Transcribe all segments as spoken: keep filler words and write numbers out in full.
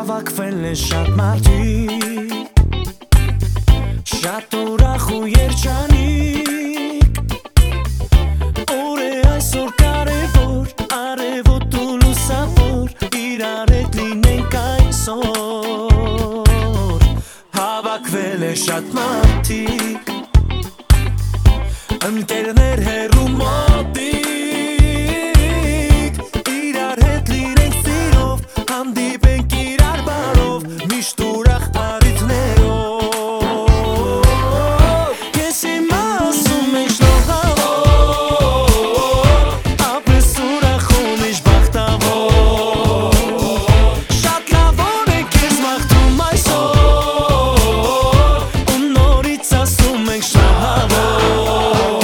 Հավաքվել են շատ մարդիկ, շատ ուրախ ու երջանիկ, Օր է այսօր կարևոր, արևոտ ու լուսավոր, իրար հետ լինենք այսօր, Հավաքվել են շատ մարդիկ, ընկերներ հեռու մոտիկ, իրար հետ լինենք սիրով, հանդիպենք իրար բարով, միշտ ուրախ առիթներով, Ես հիմա ասում ենք շնորհավոր, ապրես ուրախ ու միշտ բախտավոր, Շատ լավ օր է քեզ մաղթում այսօր, ու նորից ասում ենք շնորհավոր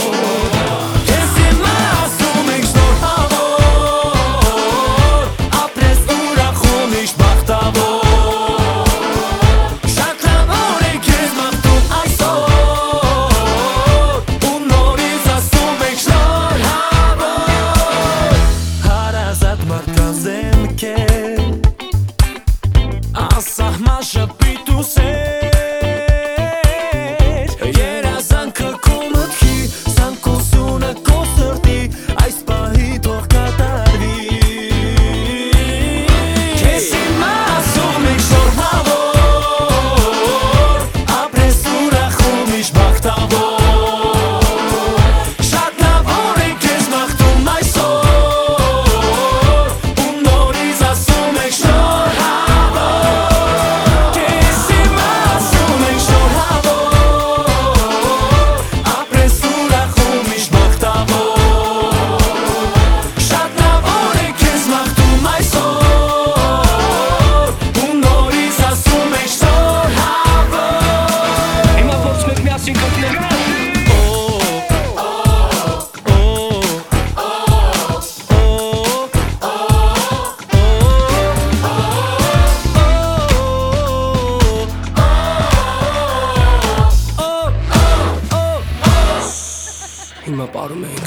Ասահման շփիտ ու սեր, երազանքը քո մտքի, սանքոսունը քո սրտի, այս պահի թող կատարվի, Քեզ հիմա ասում ենք շնորհավոր, ապրես ուրախ ու միշտ բախտավոր, Շատ լավ օր է քեզ մաղթում այսօր, ու նորից ասում ենք Հիմա պարում ենք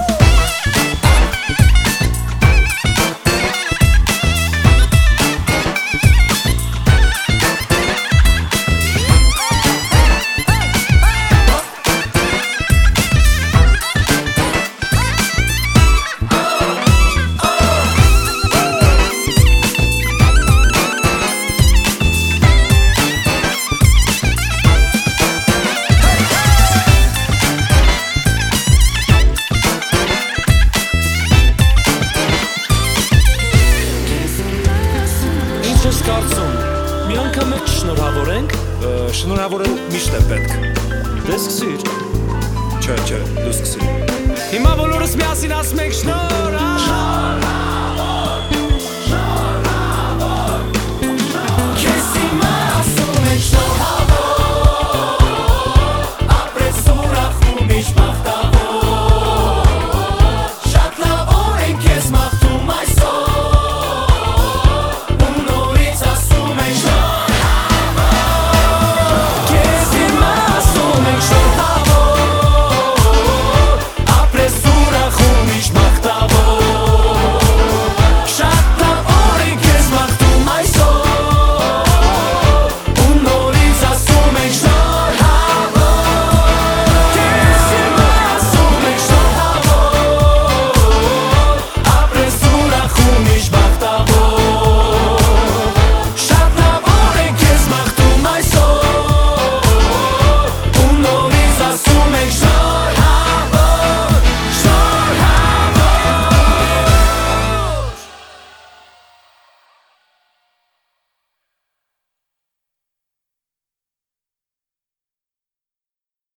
Ես կարծում, մի անգամ էլ չշնորհավորենք, շնորհավորել միշտ է պետք, դե սկսիր, չէ, չէ, դու սկսիր, Հիմա բոլորս միասին ասում ենք շնորհ